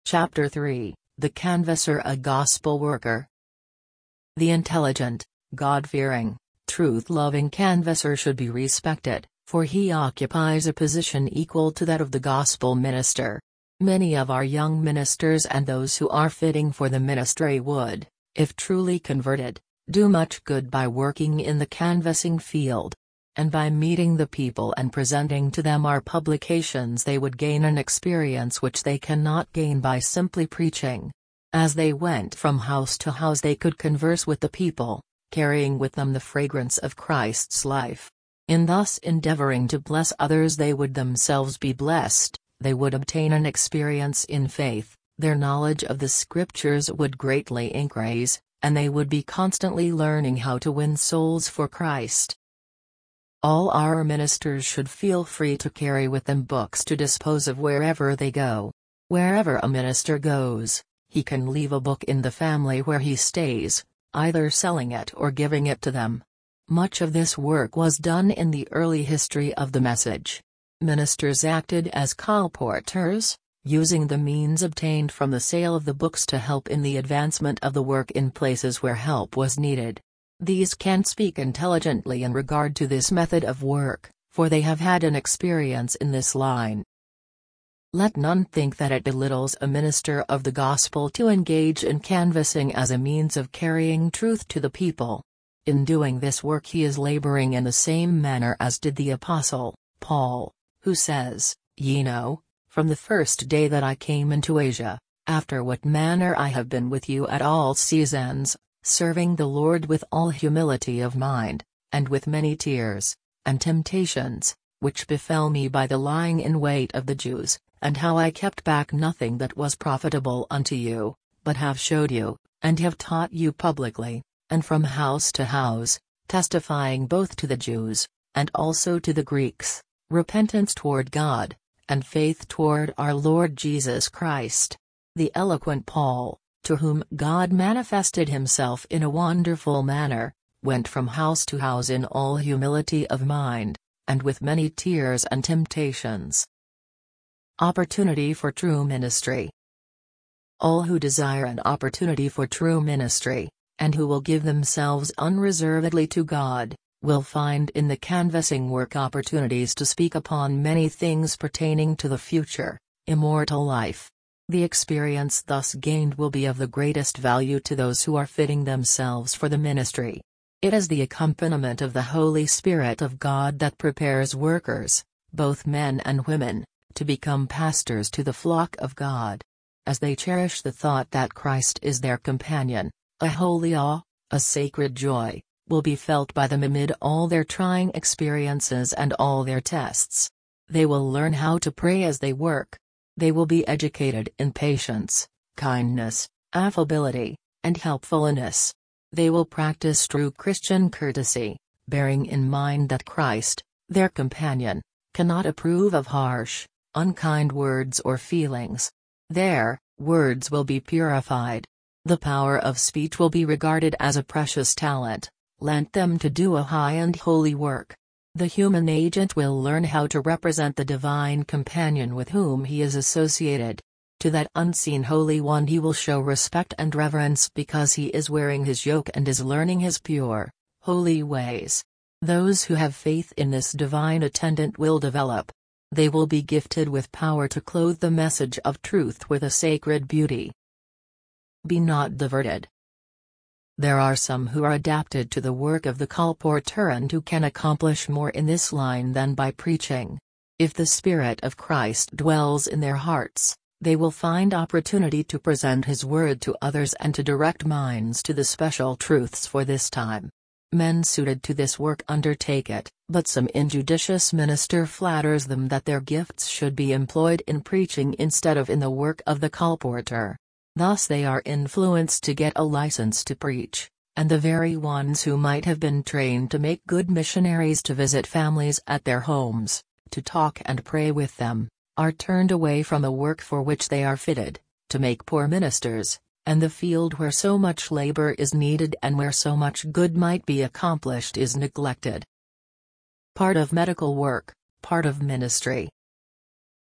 Chapter 3, The Canvasser, a Gospel Worker. The intelligent, God-fearing, truth-loving canvasser should be respected, for he occupies a position equal to that of the gospel minister. Many of our young ministers and those who are fitting for the ministry would, if truly converted, do much good by working in the canvassing field. And by meeting the people and presenting to them our publications, they would gain an experience which they cannot gain by simply preaching. As they went from house to house, they could converse with the people, carrying with them the fragrance of Christ's life. In thus endeavoring to bless others, they would themselves be blessed, they would obtain an experience in faith, their knowledge of the Scriptures would greatly increase, and they would be constantly learning how to win souls for Christ. All our ministers should feel free to carry with them books to dispose of wherever they go. Wherever a minister goes, he can leave a book in the family where he stays, either selling it or giving it to them. Much of this work was done in the early history of the message. Ministers acted as colporteurs, using the means obtained from the sale of the books to help in the advancement of the work in places where help was needed. These can speak intelligently in regard to this method of work, for they have had an experience in this line. Let none think that it belittles a minister of the gospel to engage in canvassing as a means of carrying truth to the people. In doing this work he is laboring in the same manner as did the apostle, Paul, who says, "Ye know, from the first day that I came into Asia, after what manner I have been with you at all seasons, serving the Lord with all humility of mind, and with many tears, and temptations, which befell me by the lying in wait of the Jews, and how I kept back nothing that was profitable unto you, but have showed you, and have taught you publicly, and from house to house, testifying both to the Jews, and also to the Greeks, repentance toward God, and faith toward our Lord Jesus Christ." The eloquent Paul, to whom God manifested himself in a wonderful manner, went from house to house in all humility of mind, and with many tears and temptations. Opportunity for true ministry. All who desire an opportunity for true ministry, and who will give themselves unreservedly to God, will find in the canvassing work opportunities to speak upon many things pertaining to the future, immortal life. The experience thus gained will be of the greatest value to those who are fitting themselves for the ministry. It is the accompaniment of the Holy Spirit of God that prepares workers, both men and women, to become pastors to the flock of God. As they cherish the thought that Christ is their companion, a holy awe, a sacred joy, will be felt by them amid all their trying experiences and all their tests. They will learn how to pray as they work. They will be educated in patience, kindness, affability, and helpfulness. They will practice true Christian courtesy, bearing in mind that Christ, their companion, cannot approve of harsh, unkind words or feelings. Their words will be purified. The power of speech will be regarded as a precious talent, lent them to do a high and holy work. The human agent will learn how to represent the divine companion with whom he is associated. To that unseen Holy One he will show respect and reverence because he is wearing his yoke and is learning his pure, holy ways. Those who have faith in this divine attendant will develop. They will be gifted with power to clothe the message of truth with a sacred beauty. Be not diverted. There are some who are adapted to the work of the colporteur and who can accomplish more in this line than by preaching. If the Spirit of Christ dwells in their hearts, they will find opportunity to present His word to others and to direct minds to the special truths for this time. Men suited to this work undertake it, but some injudicious minister flatters them that their gifts should be employed in preaching instead of in the work of the colporteur. Thus they are influenced to get a license to preach, and the very ones who might have been trained to make good missionaries to visit families at their homes, to talk and pray with them, are turned away from a work for which they are fitted, to make poor ministers, and the field where so much labor is needed and where so much good might be accomplished is neglected. Part of medical work, part of ministry.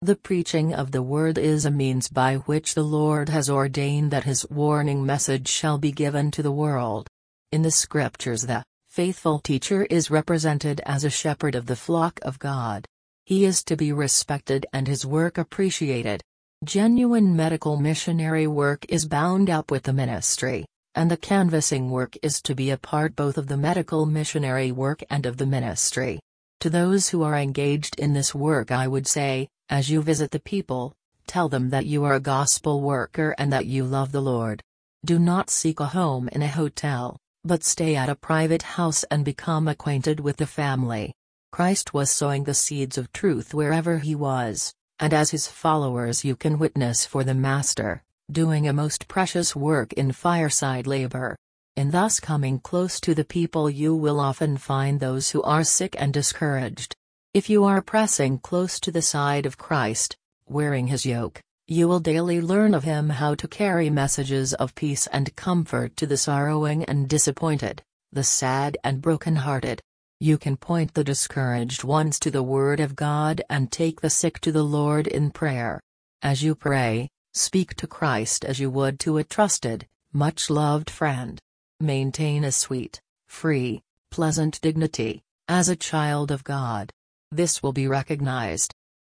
The preaching of the word is a means by which the Lord has ordained that his warning message shall be given to the world. In the scriptures the faithful teacher is represented as a shepherd of the flock of God. He is to be respected and his work appreciated. Genuine medical missionary work is bound up with the ministry, and the canvassing work is to be a part both of the medical missionary work and of the ministry. To those who are engaged in this work I would say, as you visit the people, tell them that you are a gospel worker and that you love the Lord. Do not seek a home in a hotel, but stay at a private house and become acquainted with the family. Christ was sowing the seeds of truth wherever he was, and as his followers you can witness for the Master, doing a most precious work in fireside labor. In thus coming close to the people you will often find those who are sick and discouraged. If you are pressing close to the side of Christ, wearing his yoke, you will daily learn of him how to carry messages of peace and comfort to the sorrowing and disappointed, the sad and broken-hearted. You can point the discouraged ones to the Word of God and take the sick to the Lord in prayer. As you pray, speak to Christ as you would to a trusted, much-loved friend. Maintain a sweet, free, pleasant dignity, as a child of God. This will be recognized.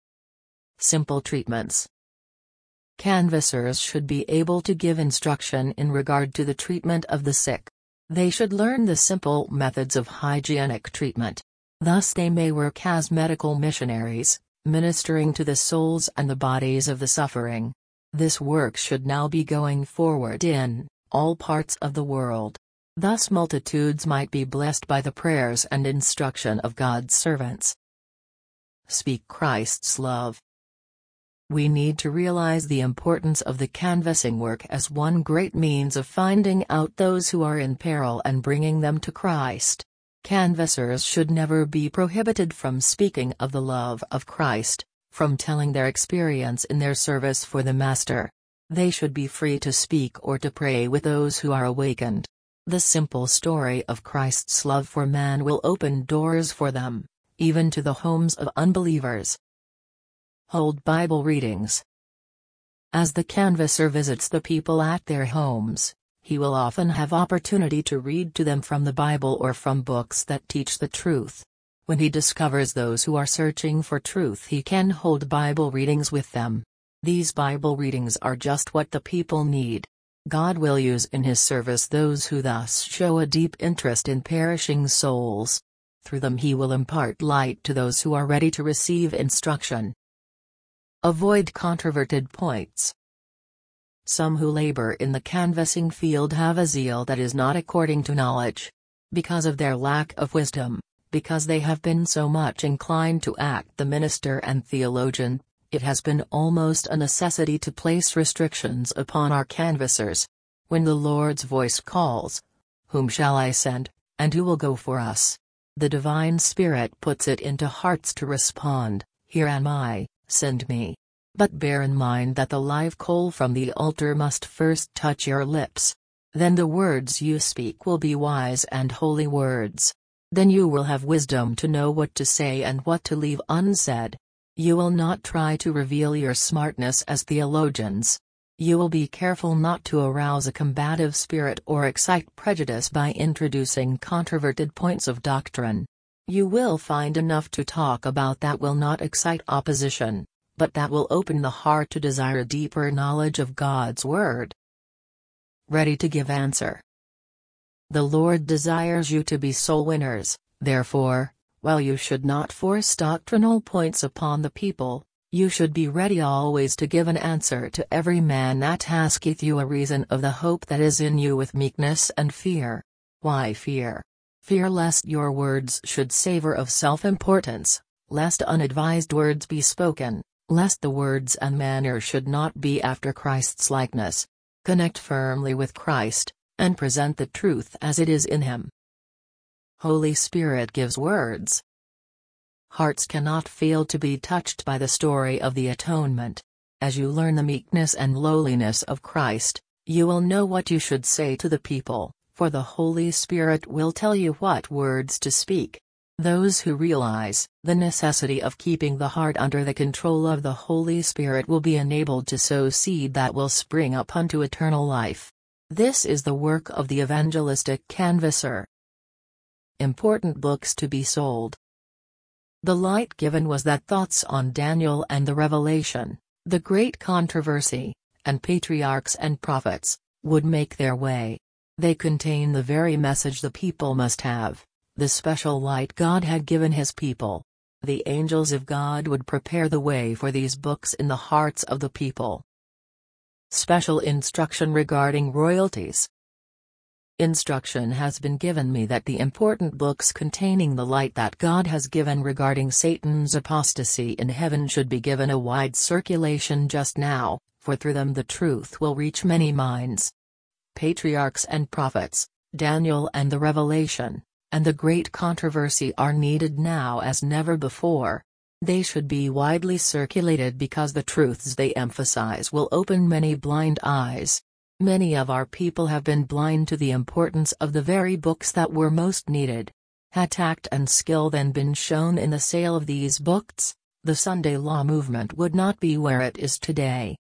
Simple treatments. Canvassers should be able to give instruction in regard to the treatment of the sick. They should learn the simple methods of hygienic treatment. Thus they may work as medical missionaries, ministering to the souls and the bodies of the suffering. This work should now be going forward in all parts of the world. Thus multitudes might be blessed by the prayers and instruction of God's servants. Speak Christ's love. We need to realize the importance of the canvassing work as one great means of finding out those who are in peril and bringing them to Christ. Canvassers should never be prohibited from speaking of the love of Christ, from telling their experience in their service for the Master. They should be free to speak or to pray with those who are awakened. The simple story of Christ's love for man will open doors for them, even to the homes of unbelievers. Hold Bible readings. As the canvasser visits the people at their homes, he will often have opportunity to read to them from the Bible or from books that teach the truth. When he discovers those who are searching for truth, he can hold Bible readings with them. These Bible readings are just what the people need. God will use in his service those who thus show a deep interest in perishing souls. Through them he will impart light to those who are ready to receive instruction. Avoid controverted points. Some who labor in the canvassing field have a zeal that is not according to knowledge. Because of their lack of wisdom, because they have been so much inclined to act the minister and theologian, it has been almost a necessity to place restrictions upon our canvassers. When the Lord's voice calls, "Whom shall I send, and who will go for us?" the Divine Spirit puts it into hearts to respond, "Here am I, send me." But bear in mind that the live coal from the altar must first touch your lips. Then the words you speak will be wise and holy words. Then you will have wisdom to know what to say and what to leave unsaid. You will not try to reveal your smartness as theologians. You will be careful not to arouse a combative spirit or excite prejudice by introducing controverted points of doctrine. You will find enough to talk about that will not excite opposition, but that will open the heart to desire deeper knowledge of God's Word. Ready to give answer. The Lord desires you to be soul winners, therefore, while you should not force doctrinal points upon the people, you should be ready always to give an answer to every man that asketh you a reason of the hope that is in you with meekness and fear. Why fear? Fear lest your words should savor of self-importance, lest unadvised words be spoken, lest the words and manner should not be after Christ's likeness. Connect firmly with Christ, and present the truth as it is in him. Holy Spirit gives words. Hearts cannot fail to be touched by the story of the atonement. As you learn the meekness and lowliness of Christ, you will know what you should say to the people, for the Holy Spirit will tell you what words to speak. Those who realize the necessity of keeping the heart under the control of the Holy Spirit will be enabled to sow seed that will spring up unto eternal life. This is the work of the evangelistic canvasser. Important books to be sold. The light given was that thoughts on Daniel and the Revelation, the great controversy, and patriarchs and prophets, would make their way. They contain the very message the people must have. The special light God had given his people. The angels of God would prepare the way for these books in the hearts of the people. Special instruction regarding royalties. Instruction has been given me that the important books containing the light that God has given regarding Satan's apostasy in heaven should be given a wide circulation just now, for through them the truth will reach many minds. Patriarchs and prophets, Daniel and the Revelation, and the great controversy are needed now as never before. They should be widely circulated because the truths they emphasize will open many blind eyes. Many of our people have been blind to the importance of the very books that were most needed. Had tact and skill then been shown in the sale of these books, the Sunday Law movement would not be where it is today.